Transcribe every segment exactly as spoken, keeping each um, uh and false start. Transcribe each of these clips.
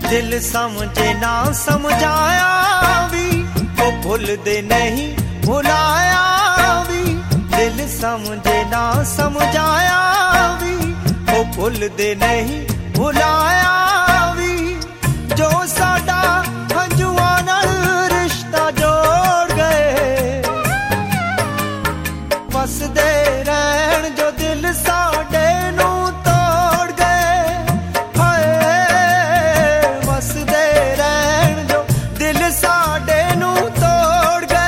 दिल समझे ना समझाया भी वो भूलदे नहीं भुलाया भी। दिल समझे ना समझाया भी वो भूलदे नहीं भुलाया भी। जो साडा हंजुआं नाल रिश्ता जोड़ गए वसदे रहन जो दिल साडे नू तोड़ गए। हाय वसदे रहन जो दिल साडे नू तोड़ गए।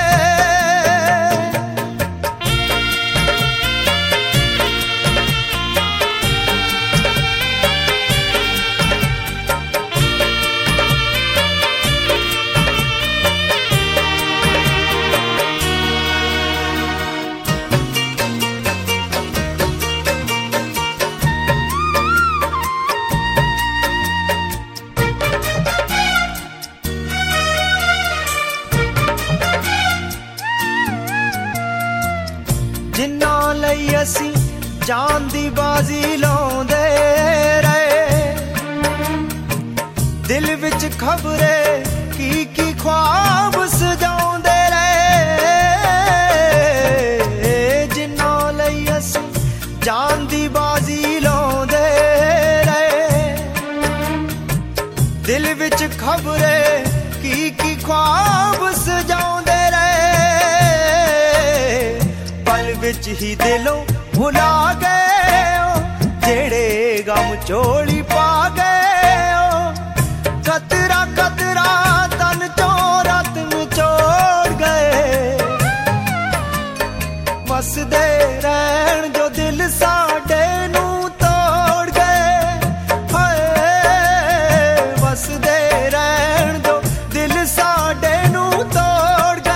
जिन्ना लई असी जान दी बाजी लाउंदे रहे दिल विच खबरे की की ख्वाब सजाउंदे रहे। जिन्ना लई असी जान दी बाजी लाउंदे रहे दिल विच खबरे की की ख्वाब सजाउंदे रहे। पल विच ही दिलों भुला गए ओ जेड़े गम चोली पा गए ओ। कतरा कतरा तन चों रात में छोड़ गए वसदे रहन जो दिल साडे नू तोड़ गए। हाय वसदे रहन जो दिल साडे नू तोड़ गए।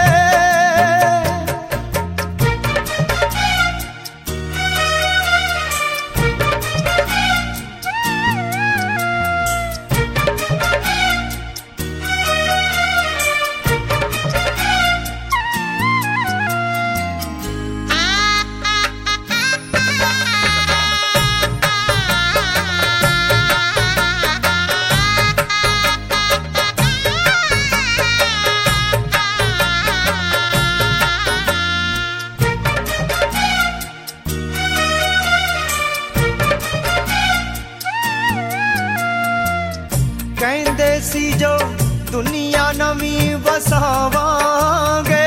कहंदे सी जो दुनिया नवी वसावांगे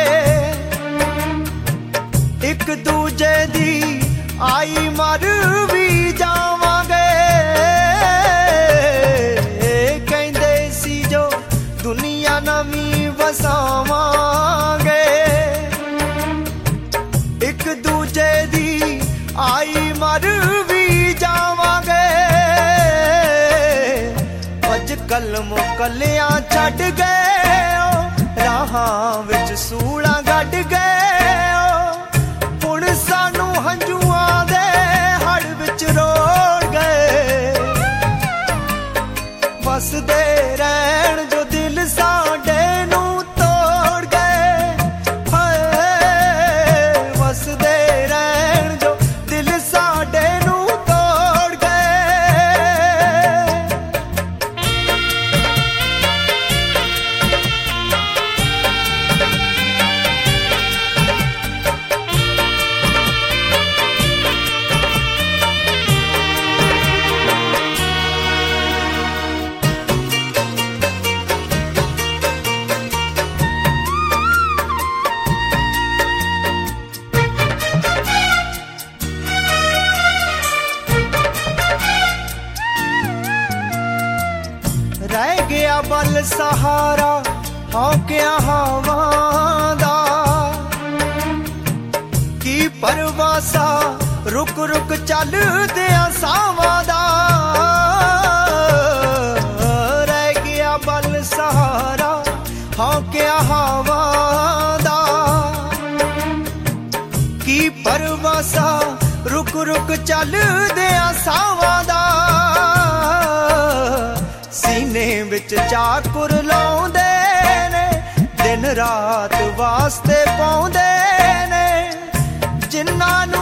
एक दूजे दी आई मर भी जावांगे। कहंदे सी जो दुनिया नवी वसावांगे एक दूजे दी आई मर भी जावांगे। कल मुकलियां छड़ गए ओ राहां विच सूलां गड़ गए ओ। हुण सानू हंजुआं दे हड़ विच रोड़ गए वसदे रहन जो दिल साडे नू तोड़ गए। हाय वसदे रहन जो दिल साडे नू तोड़ गए। रह गया बल सहारा हौकिया हवां दा की परवासा रुक रुक चल दिया सावां दा। रह गया बल सहारा हौकिया हवां दा की परवासा रुक रुक चल दिया सावां दा। सीने विच चाकुर लाउंदे ने दिन रात वास्ते पाउंदे ने जिन्हां नू